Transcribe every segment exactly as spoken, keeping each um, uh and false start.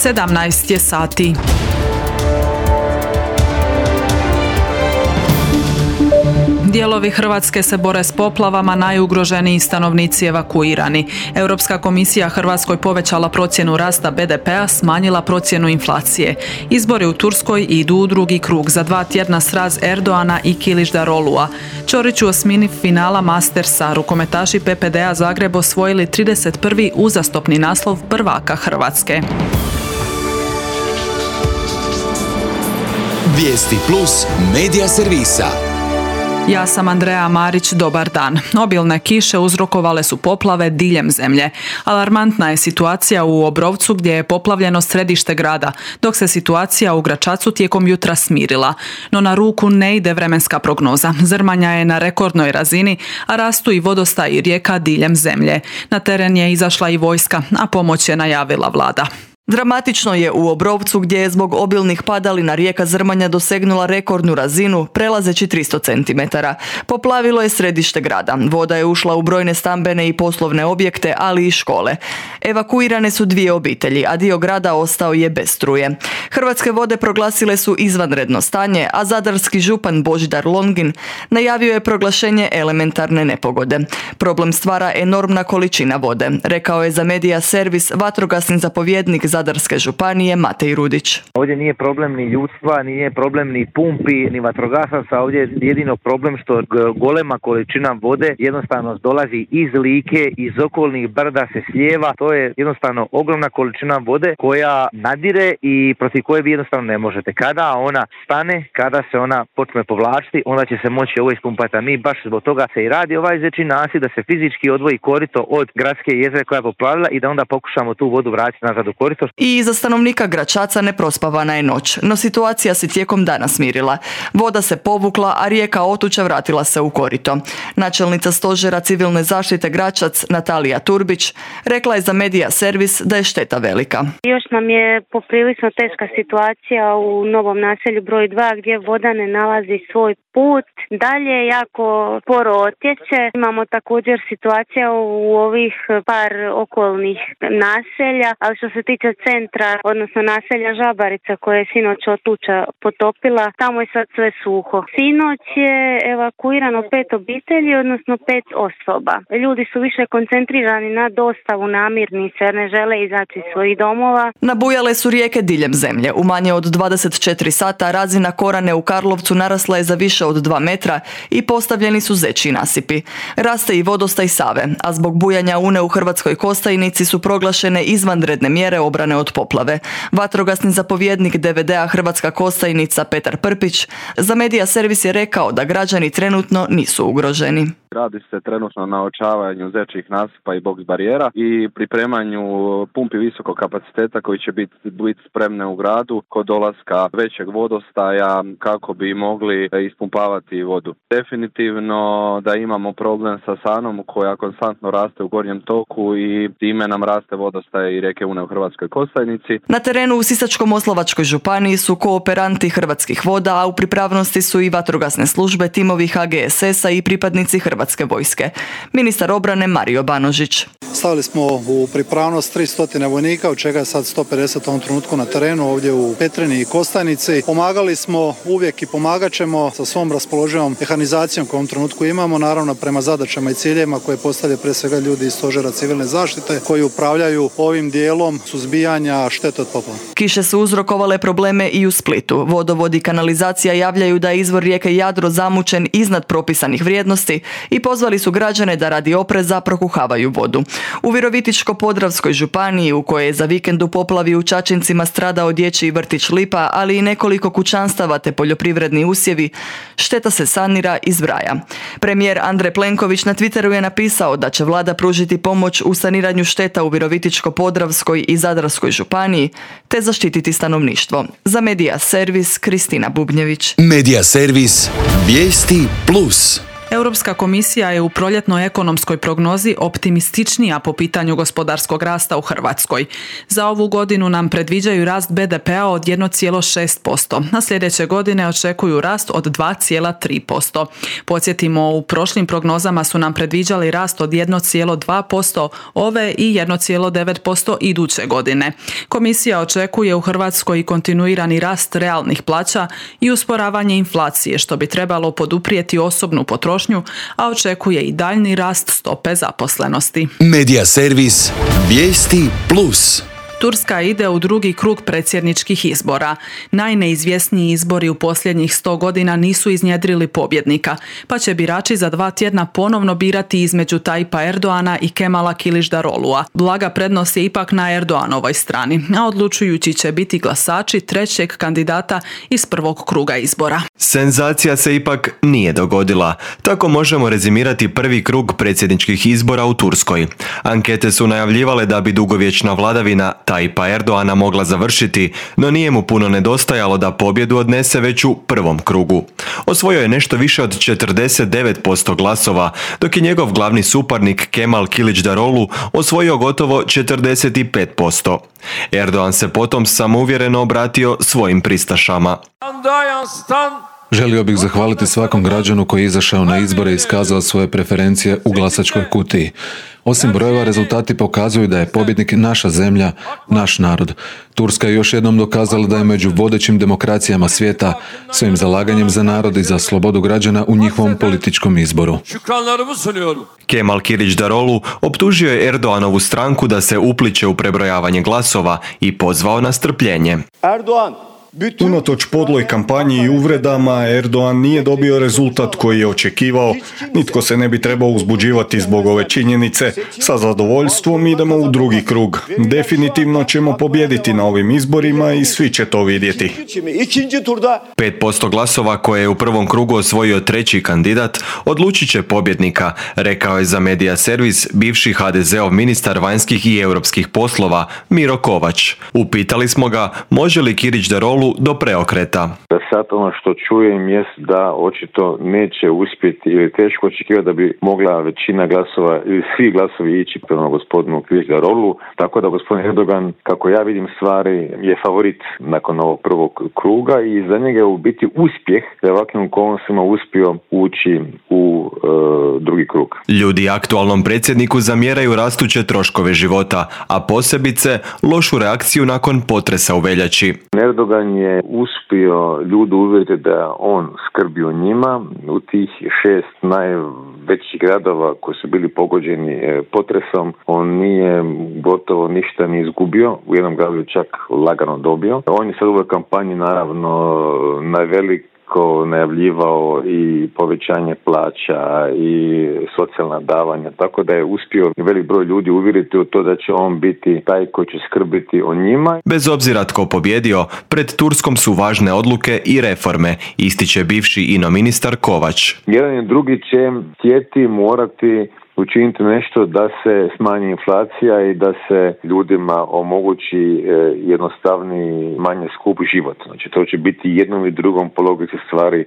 sedamnaest je sati. Dijelovi Hrvatske se bore s poplavama, najugroženiji stanovnici evakuirani. Europska komisija Hrvatskoj povećala procjenu rasta be de pea, smanjila procjenu inflacije. Izbori u Turskoj idu u drugi krug, za dva tjedna sraz Erdoana i Kilić-Darolua. Ćorić u osmini finala Mastersa, rukometaši pe pe de a Zagreb osvojili trideset prvi uzastopni naslov prvaka Hrvatske. Vijesti plus medija servisa. Ja sam Andreja Marić, dobar dan. Obilne kiše uzrokovale su poplave diljem zemlje. Alarmantna je situacija u Obrovcu gdje je poplavljeno središte grada, dok se situacija u Gračacu tijekom jutra smirila. No na ruku ne ide vremenska prognoza. Zrmanja je na rekordnoj razini, a rastu i vodostaji rijeka diljem zemlje. Na teren je izašla i vojska, a pomoć je najavila vlada. Dramatično je u Obrovcu gdje je zbog obilnih padalina rijeka Zrmanja dosegnula rekordnu razinu, prelazeći tristo centimetara. Poplavilo je središte grada. Voda je ušla u brojne stambene i poslovne objekte, ali i škole. Evakuirane su dvije obitelji, a dio grada ostao je bez struje. Hrvatske vode proglasile su izvanredno stanje, a zadarski župan Božidar Longin najavio je proglašenje elementarne nepogode. Problem stvara enormna količina vode, rekao je za Medija servis vatrogasni zapovjednik Zadarske županije Matej Rudić. Ovdje nije problem ni ljudstva, nije problem ni pumpi, ni vatrogasaca, ovdje je jedino problem što golema količina vode jednostavno dolazi iz Like, iz okolnih brda se slijeva. To je jednostavno ogromna količina vode koja nadire i protiv koje vi jednostavno ne možete. Kada ona stane, kada se ona počne povlačiti, onda će se moći ovo ispumpati. A mi baš zbog toga se i radi ovaj zečji nasip, da se fizički odvoji korito od gradske jezere koja je poplavila i da onda pokušamo tu vodu vratiti nazad u korito. I za stanovnika Gračaca neprospavana je noć, no situacija se tijekom dana smirila. Voda se povukla, a rijeka Otuča vratila se u korito. Načelnica stožera civilne zaštite Gračac, Natalija Turbić, rekla je za Medija servis da je šteta velika. Još nam je poprilično teška situacija u novom naselju broj dva gdje voda ne nalazi svoj put. Dalje jako sporo otječe. Imamo također situacija u ovih par okolnih naselja, ali što se tiče centra, odnosno naselja Žabarica koje je sinoć Otuča potopila, tamo je sad sve suho. Sinoć je evakuirano pet obitelji, odnosno pet osoba. Ljudi su više koncentrirani na dostavu namirnica jer ne žele izaći iz svojih domova. Nabujale su rijeke diljem zemlje. U manje od dvadeset četiri sata razina Korane u Karlovcu narasla je za više od dva metra i postavljeni su zečji nasipi. Raste i vodostaj Save, a zbog bujanja Une u Hrvatskoj Kostajnici su proglašene izvanredne mjere obrane od poplave. Vatrogasni zapovjednik de ve de a Hrvatska Kostajnica Petar Prpić za Medija servis je rekao da građani trenutno nisu ugroženi. Radi se trenutno na očavanju zečjih nasipa i boks barijera i pripremanju pumpi visokog kapaciteta koji će biti, biti spremne u gradu kod dolaska većeg vodostaja kako bi mogli ispumpavati vodu. Definitivno da imamo problem sa Sanom koja konstantno raste u gornjem toku i time nam raste vodostaj i rijeke Une u Hrvatskoj Kostajnici. Na terenu u Sisačko-moslavačkoj županiji su kooperanti Hrvatskih voda, a u pripravnosti su i vatrogasne službe, timovi ha ge es es a i pripadnici Hrvatske vojske. Ministar obrane Mario Banožić. Stavili smo u pripravnost tristo vojnika, od čega je sad sto pedeset u ovom trenutku na terenu ovdje u Petrinji i Kostajnici. Pomagali smo uvijek i pomagat ćemo sa svom raspoloživom mehanizacijom koju u ovom trenutku imamo, naravno prema zadaćama i ciljevima koje postavlja pre svega ljudi iz stožera civilne zaštite koji upravljaju ovim dijelom suzbijanja štete od poplava. Kiše su uzrokovale probleme i u Splitu. Vodovod i kanalizacija javljaju da je izvor rijeke Jadro zamućen iznad propisanih vrijednosti i pozvali su građane da radi opreza prokuhavaju vodu. U Virovitičko-podravskoj županiji, u kojoj je za vikend u poplavi u Čačincima stradao dječji vrtić Lipa, ali i nekoliko kućanstava te poljoprivredni usjevi, šteta se sanira i zbraja. Premijer Andrej Plenković na Twitteru je napisao da će vlada pružiti pomoć u saniranju šteta u Virovitičko-podravskoj i Zadarskoj županiji, te zaštititi stanovništvo. Za Medija servis Kristina Bubnjević. Medija servis Vijesti plus. Europska komisija je u proljetnoj ekonomskoj prognozi optimističnija po pitanju gospodarskog rasta u Hrvatskoj. Za ovu godinu nam predviđaju rast be de pea od jedan zarez šest posto, a sljedeće godine očekuju rast od dva zarez tri posto. Podsjetimo, u prošlim prognozama su nam predviđali rast od jedan zarez dva posto ove i jedan zarez devet posto iduće godine. Komisija očekuje u Hrvatskoj i kontinuirani rast realnih plaća i usporavanje inflacije, što bi trebalo poduprijeti osobnu potrošnju, a očekuje i daljni rast stope zaposlenosti. Medija servis Vijesti Plus. Turska ide u drugi krug predsjedničkih izbora. Najneizvjesniji izbori u posljednjih sto godina nisu iznjedrili pobjednika, pa će birači za dva tjedna ponovno birati između Tajpa Erdoana i Kemala Kilićdarolua. Blaga prednost je ipak na Erdoanovoj strani, a odlučujući će biti glasači trećeg kandidata iz prvog kruga izbora. Senzacija se ipak nije dogodila. Tako možemo rezimirati prvi krug predsjedničkih izbora u Turskoj. Ankete su najavljivale da bi dugovječna vladavina Tajpa Erdoana mogla završiti, no nije mu puno nedostajalo da pobjedu odnese već u prvom krugu. Osvojio je nešto više od četrdeset devet posto glasova, dok je njegov glavni suparnik Kemal Kilićdarolu osvojio gotovo četrdeset pet posto. Erdoan se potom samouvjereno obratio svojim pristašama. Želio bih zahvaliti svakom građanu koji je izašao na izbore i iskazao svoje preferencije u glasačkoj kutiji. Osim brojeva, rezultati pokazuju da je pobjednik naša zemlja, naš narod. Turska je još jednom dokazala da je među vodećim demokracijama svijeta svojim zalaganjem za narod i za slobodu građana u njihovom političkom izboru. Kemal Kilićdarolu optužio je Erdoanovu stranku da se upliće u prebrojavanje glasova i pozvao na strpljenje. Erdoğan Unatoč podloj kampanji i uvredama, Erdoğan nije dobio rezultat koji je očekivao. Nitko se ne bi trebao uzbuđivati zbog ove činjenice. Sa zadovoljstvom idemo u drugi krug. Definitivno ćemo pobijediti na ovim izborima i svi će to vidjeti. pet posto glasova koje je u prvom krugu osvojio treći kandidat odlučit će pobjednika, rekao je za Medija servis bivši ha de zeov ministar vanjskih i europskih poslova Miro Kovač. Upitali smo ga može li Kilićdarolu do preokreta. Sad ono što čujem jest da očito neće uspjeti ili teško očekivati da bi mogla većina glasova ili svi glasovi ići prema gospodinu Kilićdarolu, tako da gospodin Erdogan, kako ja vidim stvari, je favorit nakon ovog prvog kruga i za njega je u biti uspjeh da je ovakvim okolnostima uspio ući u e, drugi krug. Ljudi aktualnom predsjedniku zamjeraju rastuće troškove života, a posebice lošu reakciju nakon potresa u veljači. Erdogan je uspio ljude uvjeriti da on skrbi o njima u tih šest najvećih gradova koji su bili pogođeni potresom. On nije gotovo ništa ni izgubio, u jednom gradu je čak lagano dobio. On je sad u ovoj kampanji naravno najvelik najavljivao i povećanje plaća i socijalna davanja, tako da je uspio velik broj ljudi uvjeriti u to da će on biti taj koji će skrbiti o njima. Bez obzira tko pobjedio, pred Turskom su važne odluke i reforme, ističe bivši ino ministar Kovač. Jedan i drugi će htjeti morati učiniti nešto da se smanji inflacija i da se ljudima omogući jednostavni, manje skup život. Znači to će biti jednom i drugom po logici stvari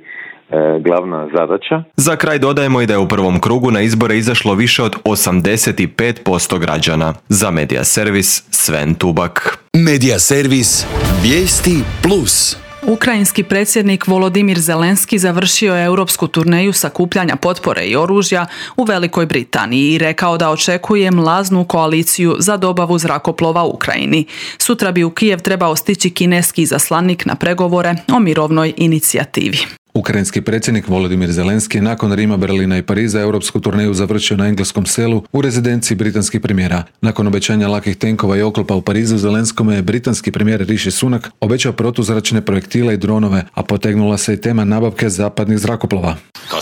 glavna zadaća. Za kraj dodajemo i da je u prvom krugu na izbore izašlo više od osamdeset pet posto građana. Za Medija servis Sven Tubak. Medija servis Vijesti Plus. Ukrajinski predsjednik Volodimir Zelenski završio je europsku turneju sakupljanja potpore i oružja u Velikoj Britaniji i rekao da očekuje mlaznu koaliciju za dobavu zrakoplova Ukrajini. Sutra bi u Kijev trebao stići kineski izaslanik na pregovore o mirovnoj inicijativi. Ukrajinski predsjednik Volodimir Zelenski nakon Rima, Berlina i Pariza europsku turneju završio na engleskom selu u rezidenciji britanskih premijera. Nakon obećanja lakih tenkova i oklopa u Parizu, Zelenskome je britanski premijer Rishi Sunak obećao protuzračne projektile i dronove, a potegnula se i tema nabavke zapadnih zrakoplova.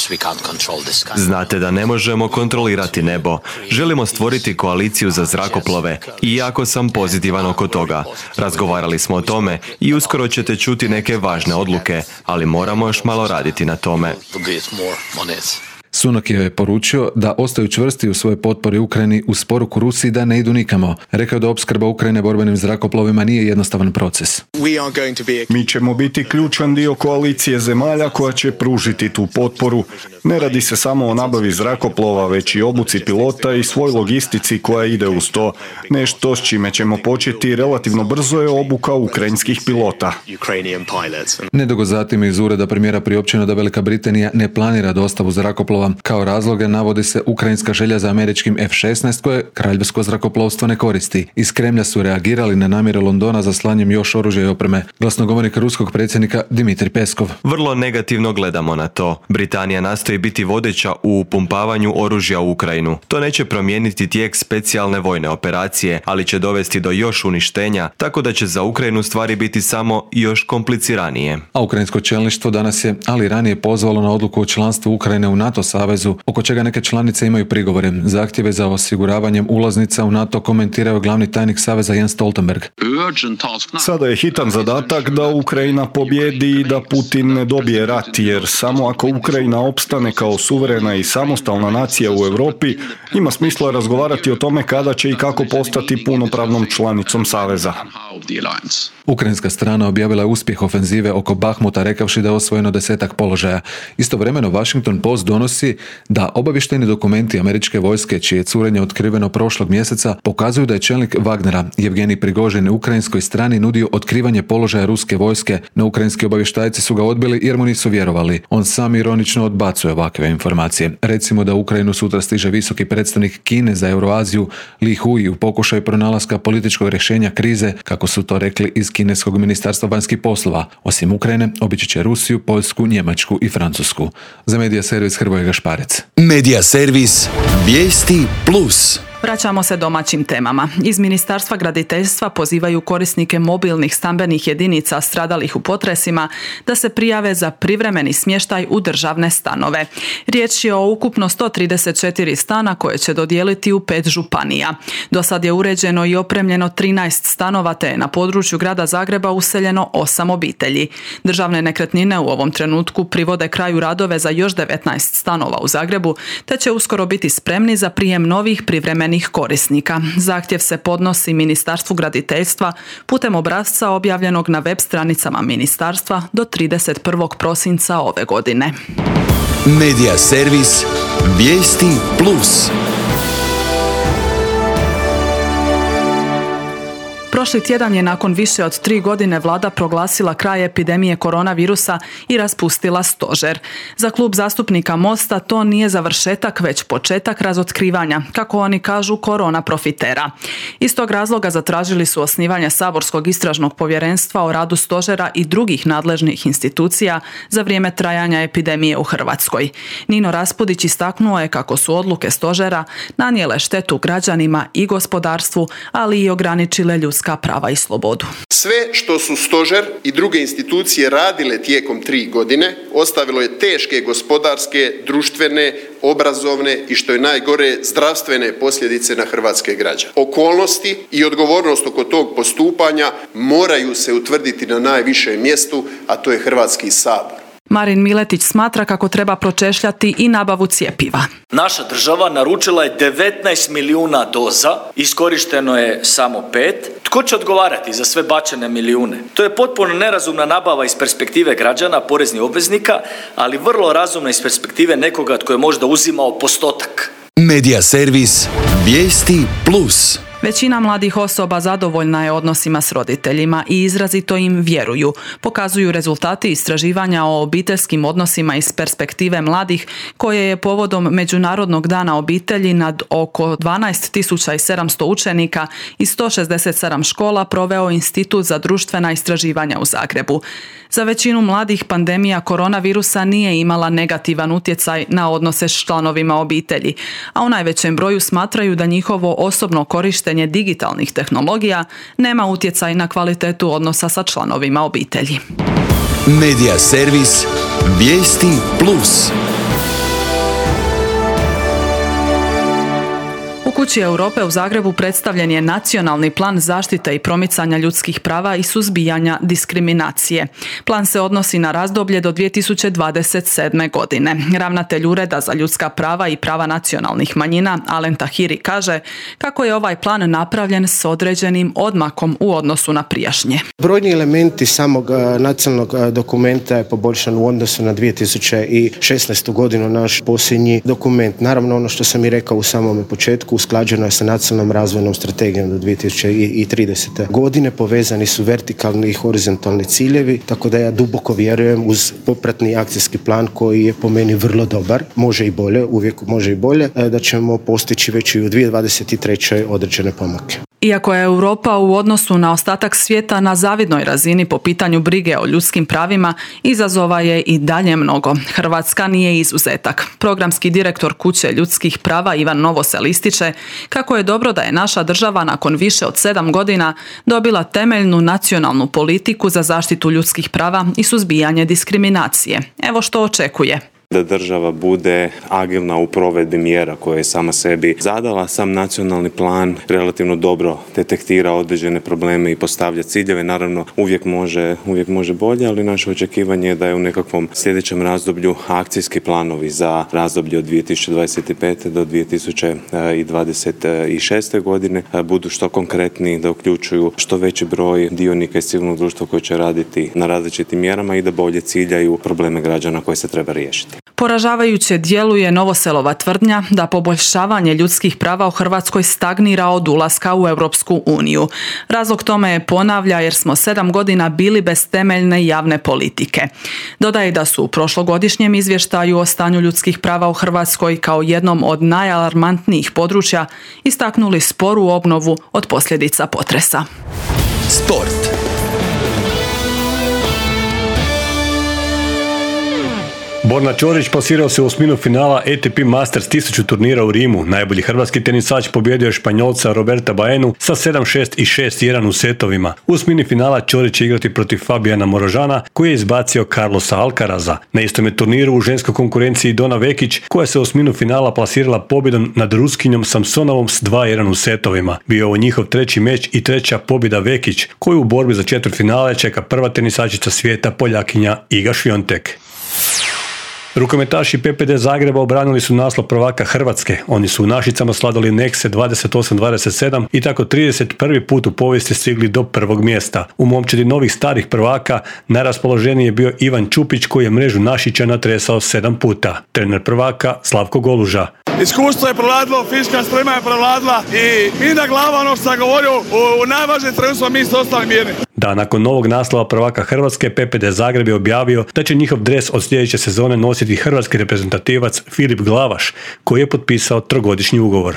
Znate da ne možemo kontrolirati nebo. Želimo stvoriti koaliciju za zrakoplove i jako sam pozitivan oko toga. Razgovarali smo o tome i uskoro ćete čuti neke važne odluke, ali moramo još malo raditi na tome. Sunak je poručio da ostaju čvrsti u svojoj potpori Ukrajini uz poruku Rusiji da ne idu nikamo. Rekao da opskrba Ukrajine borbenim zrakoplovima nije jednostavan proces. Mi ćemo biti ključan dio koalicije zemalja koja će pružiti tu potporu. Ne radi se samo o nabavi zrakoplova, već i obuci pilota i svoj logistici koja ide uz to. Nešto s čime ćemo početi relativno brzo je obuka ukrajinskih pilota. Nedugo zatim iz ureda premijera priopćeno da Velika Britanija ne planira dostavu zrakoplova. Kao razloge navodi se ukrajinska želja za američkim F šesnaest koje kraljevsko zrakoplovstvo ne koristi. Iz Kremlja su reagirali na namjere Londona za slanjem još oružja i opreme. Glasnogovornik ruskog predsjednika Dimitrij Peskov. Vrlo negativno gledamo na to. Britanija nastoji biti vodeća u upumpavanju oružja u Ukrajinu. To neće promijeniti tijek specijalne vojne operacije, ali će dovesti do još uništenja, tako da će za Ukrajinu stvari biti samo još kompliciranije. A ukrajinsko čelništvo danas je, ali ranije, pozvalo na odluku o članstvu Ukrajine u NATO savezu, oko čega neke članice imaju prigovore. Zahtjeve za osiguravanjem ulaznica u NATO komentirao glavni tajnik saveza Jens Stoltenberg. Sada je hitan zadatak da Ukrajina pobjedi i da Putin ne dobije rat, jer samo ako Ukrajina opstane kao suverena i samostalna nacija u Europi, ima smisla razgovarati o tome kada će i kako postati punopravnom članicom saveza. Ukrajinska strana objavila je uspjeh ofenzive oko Bahmuta rekavši da je osvojeno desetak položaja. Istovremeno Washington Post donosi da obavještajni dokumenti američke vojske, čije je curenje otkriveno prošlog mjeseca, pokazuju da je čelnik Wagnera Jevgenij Prigožin ukrajinskoj strani nudio otkrivanje položaja ruske vojske, no ukrajinski obavještajci su ga odbili jer mu nisu vjerovali. On sam ironično odbacuje ovakve informacije. Recimo da u Ukrajinu sutra stiže visoki predstavnik Kine za Euroaziju Li Hui u pokušaju pronalaska političkog rješenja krize, kako su to rekli iz kineskog ministarstva vanjskih poslova. Osim Ukrajine, obići će Rusiju, Poljsku, Njemačku i Francusku. Za Medija servis Hrvoje Gašparec. Medija servis Vijesti plus. Vraćamo se domaćim temama. Iz Ministarstva graditeljstva pozivaju korisnike mobilnih stambenih jedinica stradalih u potresima da se prijave za privremeni smještaj u državne stanove. Riječ je o ukupno sto trideset četiri stana koje će dodijeliti u pet županija. Do sad je uređeno i opremljeno trinaest stanova te je na području grada Zagreba useljeno osam obitelji. Državne nekretnine u ovom trenutku privode kraju radove za još devetnaest stanova u Zagrebu te će uskoro biti spremni za prijem novih privremenih korisnika. Zahtjev se podnosi Ministarstvu graditeljstva putem obrasca objavljenog na web stranicama ministarstva do trideset prvog prosinca ove godine. Medija servis Vijesti plus. Prošli tjedan je nakon više od tri godine vlada proglasila kraj epidemije koronavirusa i raspustila stožer. Za klub zastupnika Mosta to nije završetak, već početak razotkrivanja, kako oni kažu, korona profitera. Iz tog razloga zatražili su osnivanje saborskog istražnog povjerenstva o radu stožera i drugih nadležnih institucija za vrijeme trajanja epidemije u Hrvatskoj. Nino Raspudić istaknuo je kako su odluke stožera nanijele štetu građanima i gospodarstvu, ali i ograničile ljudska prava i slobodu. Sve što su stožer i druge institucije radile tijekom tri godine ostavilo je teške gospodarske, društvene, obrazovne i što je najgore zdravstvene posljedice na hrvatske građane. Okolnosti i odgovornost oko tog postupanja moraju se utvrditi na najvišem mjestu, a to je Hrvatski sabor. Marin Miletić smatra kako treba pročešljati i nabavu cjepiva. Naša država naručila je devetnaest milijuna doza, iskorišteno je samo pet. Tko će odgovarati za sve bačene milijune? To je potpuno nerazumna nabava iz perspektive građana, poreznih obveznika, ali vrlo razumna iz perspektive nekoga tko je možda uzimao postotak. Medija servis Vijesti plus. Većina mladih osoba zadovoljna je odnosima s roditeljima i izrazito im vjeruju, pokazuju rezultati istraživanja o obiteljskim odnosima iz perspektive mladih koje je povodom Međunarodnog dana obitelji nad oko dvanaest tisuća sedamsto učenika i sto šezdeset sedam škola proveo Institut za društvena istraživanja u Zagrebu. Za većinu mladih pandemija koronavirusa nije imala negativan utjecaj na odnose s članovima obitelji, a u najvećem broju smatraju da njihovo osobno korištenje digitalnih tehnologija nema utjecaj na kvalitetu odnosa sa članovima obitelji. Medija servis Vijesti plus. Kući Europe u Zagrebu predstavljen je nacionalni plan zaštite i promicanja ljudskih prava i suzbijanja diskriminacije. Plan se odnosi na razdoblje do dvije tisuće dvadeset sedme. godine. Ravnatelj Ureda za ljudska prava i prava nacionalnih manjina Alen Tahiri kaže kako je ovaj plan napravljen s određenim odmakom u odnosu na prijašnje. Brojni elementi samog nacionalnog dokumenta je poboljšan u odnosu na dvije tisuće šesnaestu. godinu, naš posljednji dokument. Naravno, ono što sam i rekao u samom početku, usklađeno je sa nacionalnom razvojnom strategijom do dvije tisuće tridesete. godine, povezani su vertikalni i horizontalni ciljevi, tako da ja duboko vjerujem uz popratni akcijski plan koji je po meni vrlo dobar, može i bolje, uvijek može i bolje, da ćemo postići već i u dvije tisuće dvadeset trećoj određene pomake. Iako je Europa u odnosu na ostatak svijeta na zavidnoj razini po pitanju brige o ljudskim pravima, izazova je i dalje mnogo. Hrvatska nije izuzetak. Programski direktor Kuće ljudskih prava Ivan Novosel ističe kako je dobro da je naša država nakon više od sedam godina dobila temeljnu nacionalnu politiku za zaštitu ljudskih prava i suzbijanje diskriminacije. Evo što očekuje. Da država bude agilna u provedbi mjera koje je sama sebi zadala. Sam nacionalni plan relativno dobro detektira određene probleme i postavlja ciljeve. Naravno, uvijek može, uvijek može bolje, ali naše očekivanje je da je u nekakvom sljedećem razdoblju akcijski planovi za razdoblje od dvije tisuće dvadeset pete. do dvije tisuće dvadeset šeste. godine budu što konkretniji, da uključuju što veći broj dionika iz civilnog društva koji će raditi na različitim mjerama i da bolje ciljaju probleme građana koje se treba riješiti. Poražavajuće djeluje Novoselova tvrdnja da poboljšavanje ljudskih prava u Hrvatskoj stagnira od ulaska u Europsku uniju. Razlog tome je, ponavlja, jer smo sedam godina bili bez temeljne javne politike. Dodaje da su u prošlogodišnjem izvještaju o stanju ljudskih prava u Hrvatskoj kao jednom od najalarmantnijih područja istaknuli sporu obnovu od posljedica potresa. Sport. Borna Ćorić plasirao se u osminu finala A T P Masters tisuću turnira u Rimu. Najbolji hrvatski tenisač pobjedio je Španjolca Roberta Baenu sa sedam šest i šest jedan u setovima. U osmini finala Ćorić će igrati protiv Fabijana Morožana koji je izbacio Carlosa Alcaraza. Na istom je turniru u ženskoj konkurenciji Dona Vekić koja se u osminu finala plasirala pobjedom nad Ruskinjom Samsonovom s dva jedan u setovima. Bio je ovo njihov treći meč i treća pobjeda Vekić koju u borbi za četvrtfinale čeka prva tenisačica svijeta Poljakinja Iga Šviontek. Rukometaši P P D Zagreba obranili su naslov prvaka Hrvatske. Oni su u Našicama sladali Nekse dvadeset osam dvadeset sedam i tako trideset prvi put u povijesti stigli do prvog mjesta. U momčadi novih starih prvaka najraspoloženiji je bio Ivan Čupić koji je mrežu Našičana tresao sedam puta. Trener prvaka Slavko Goluža. Iskustvo je prevladilo, fizička sprema je prevladila i mi na glava, ono što sam govorio, u, u najvažnijem trenutku mi ste ostali mirni. Da, nakon novog naslova prvaka Hrvatske, P P D Zagreb je objavio da će njihov dres od sljedeće sezone nositi hrvatski reprezentativac Filip Glavaš, koji je potpisao trogodišnji ugovor.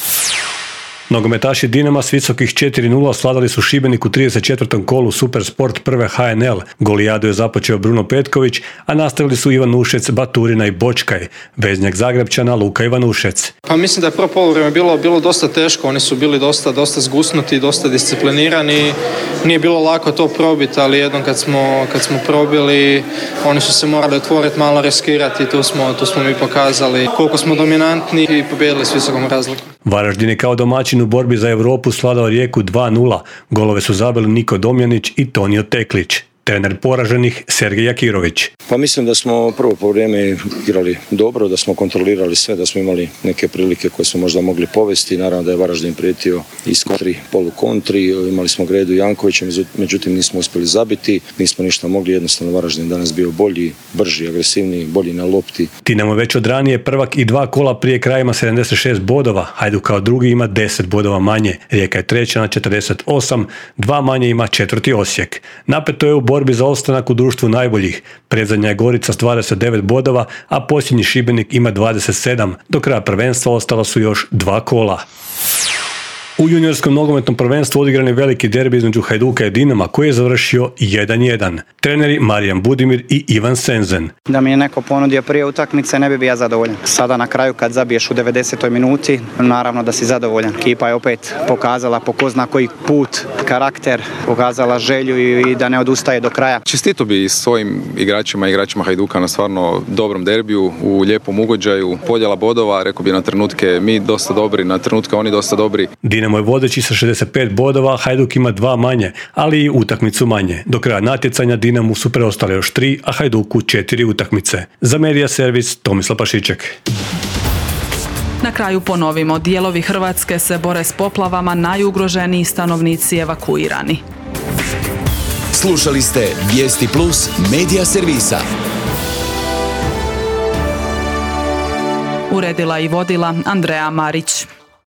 Nogometaši Dinama s visokih četiri nula osvladali su Šibenik u trideset četvrtom kolu Supersport prve H N L. Golijadu je započeo Bruno Petković, a nastavili su Ivan Ušec, Baturina i Bočkaj. Veznjak Zagrepčana Luka Ivanušec. Pa mislim da je prvo poluvrijeme bilo, bilo dosta teško, oni su bili dosta, dosta zgusnuti, dosta disciplinirani. Nije bilo lako to probiti, ali jednom kad smo, kad smo probili, oni su se morali otvoriti, malo riskirati i tu smo, tu smo mi pokazali koliko smo dominantni i pobijedili s visokom razlikom. Varaždin je kao domaćin u borbi za Europu svladao Rijeku dva nula. Golove su zabili Niko Domjanić i Tonio Teklić. Trener poraženih Sergej Jakirović. Pa mislim da smo prvo po vrijeme igrali dobro, da smo kontrolirali sve, da smo imali neke prilike koje smo možda mogli povesti. Naravno da je Varaždin prijetio iz kontri, polu kontri. Imali smo Gredu Jankovića, međutim nismo uspjeli zabiti. Nismo ništa mogli, jednostavno Varaždin danas bio bolji, brži, agresivniji, bolji na lopti. Dinamo već od ranije prvak i dva kola prije kraja ima sedamdeset šest bodova. Hajduk kao drugi ima deset bodova manje. Rijeka je treća na četrdeset osam, dva manje ima četvrti Osijek. Napeto je u borbi za ostanak u društvu najboljih. Predzadnja je Gorica s dvadeset devet bodova, a posljednji Šibenik ima dvadeset sedam. Do kraja prvenstva ostala su još dva kola. U U juniorskom nogometnom prvenstvu odigran je veliki derbi između Hajduka i Dinama koji je završio jedan jedan. Treneri Marijan Budimir i Ivan Senzen. Da mi je neko ponudio prije utakmice, ne bi bio zadovoljan. Sada na kraju kad zabiješ u devedesetoj minuti, naravno da si zadovoljan. Ekipa je opet pokazala po ko zna koji put, karakter, pokazala želju i da ne odustaje do kraja. Čestito bi svojim igračima i igračima Hajduka na stvarno dobrom derbiju, u lijepom ugođaju, podjela bodova, rekao bi na trenutke mi dosta dobri, na trenutke oni dosta dobri. Dinamo je vodeći sa šezdeset pet bodova, Hajduk ima dva manje, ali i utakmicu manje. Do kraja natjecanja Dinamu su preostale još tri, a Hajduku četiri utakmice. Za Medija servis Tomislav Pašiček. Na kraju ponovimo, dijelovi Hrvatske se bore s poplavama, najugroženiji stanovnici evakuirani. Slušali ste Vijesti Plus Medija servisa. Uredila i vodila Andreja Marić.